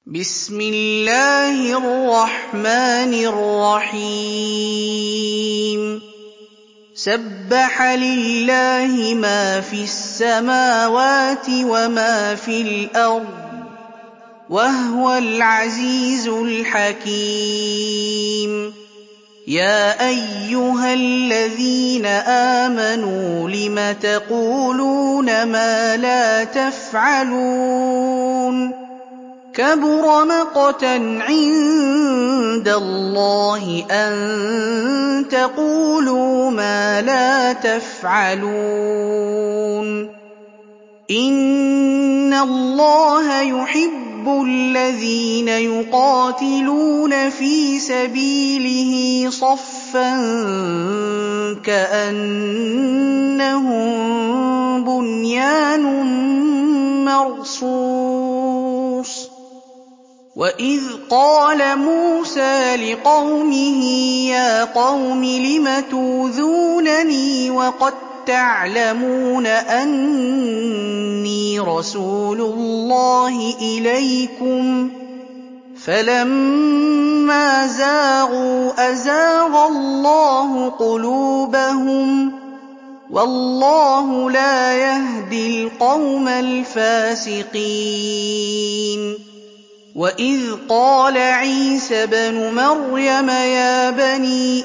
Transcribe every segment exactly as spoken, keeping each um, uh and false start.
بسم الله الرحمن الرحيم سبح لله ما في السماوات وما في الأرض وهو العزيز الحكيم يا أيها الذين آمنوا لم تقولون ما لا تفعلون كبر مقتا عند الله أن تقولوا ما لا تفعلون إن الله يحب الذين يقاتلون في سبيله صفا كأنهم بنيان مرصوص وإذ قال موسى لقومه يا قوم لم توذونني وقد تعلمون أني رسول الله إليكم فلما زاغوا أزاغ الله قلوبهم والله لا يهدي القوم الفاسقين وإذ قال عيسى ابْنُ مريم يا بني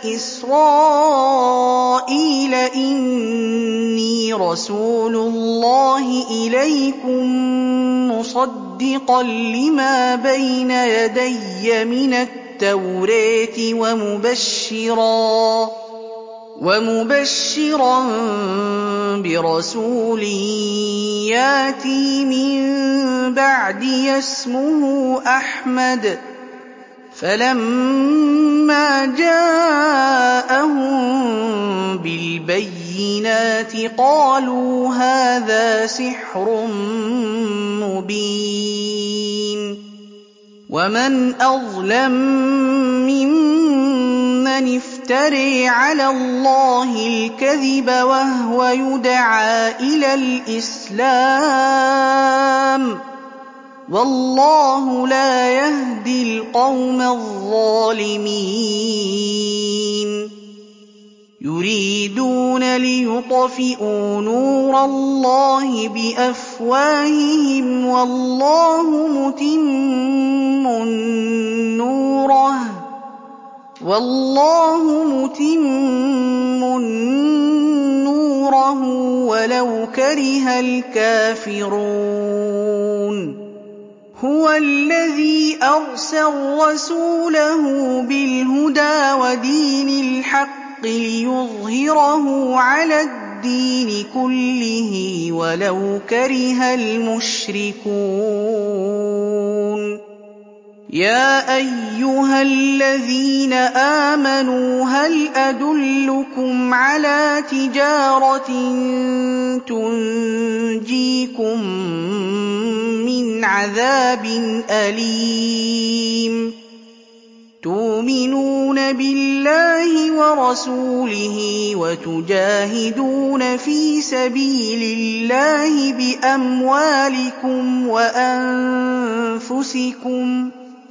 إسرائيل إني رسول الله إليكم مصدقا لما بين يدي من التوراة ومبشرا ومبشرا برسول ياتي من بعدي اسمه أحمد فلما جاءهم بالبينات قالوا هذا سحر مبين ومن أظلم ممن افتري على الله الكذب وهو يدعى إلى الإسلام والله لا يهدي القوم الظالمين يريدون ليطفئوا نور الله بأفواههم والله متم نوره والله متم نوره ولو كره الكافرون هو الذي أرسل رسوله بالهدى ودين الحق ليظهره على الدين كله ولو كره المشركون يا أيها الذين آمنوا هل أدلكم على تجارة تنجيكم من عذاب أليم تؤمنون بالله ورسوله وتجاهدون في سبيل الله بأموالكم وأنفسكم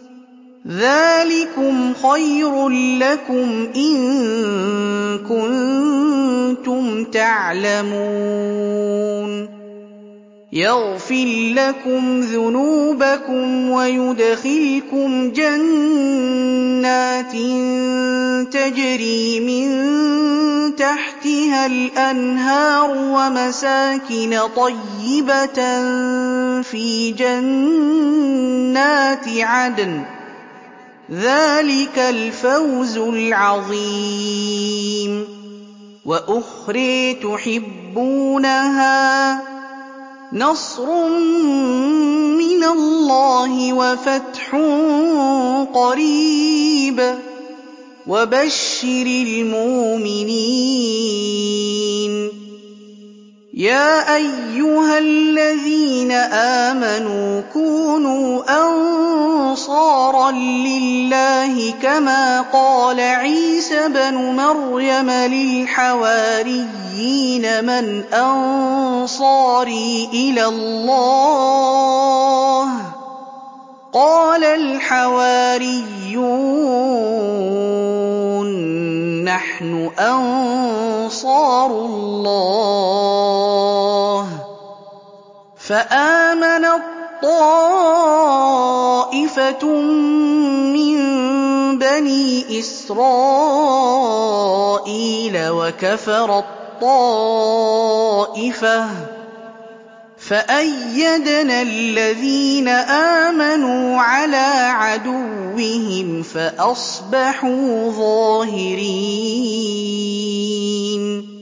ذلكم خير لكم إن كنتم تعلمون يغفر لكم ذنوبكم ويدخلكم جنات تجري من تحتها الأنهار ومساكن طيبة في جنات عدن ذلك الفوز العظيم وأخرى تحبونها نصر من الله وفتح قريب وبشر المؤمنين يا أيها الذين آمنوا كونوا أنصارا لله كما قال عيسى ابْنُ مريم للحواريين من أنصاري إلى الله قال قَالَ الْحَوَارِيُّونَ نَحْنُ أَنصَارُ اللَّهِ ۖ فَآمَنَت طَّائِفَةٌ مِّن بَنِي إِسْرَائِيلَ وَكَفَرَت طَّائِفَةٌ ۖ فَأَيَّدْنَا الَّذِينَ آمَنُوا عَلَىٰ عَدُوِّهِمْ فَأَصْبَحُوا ظَاهِرِينَ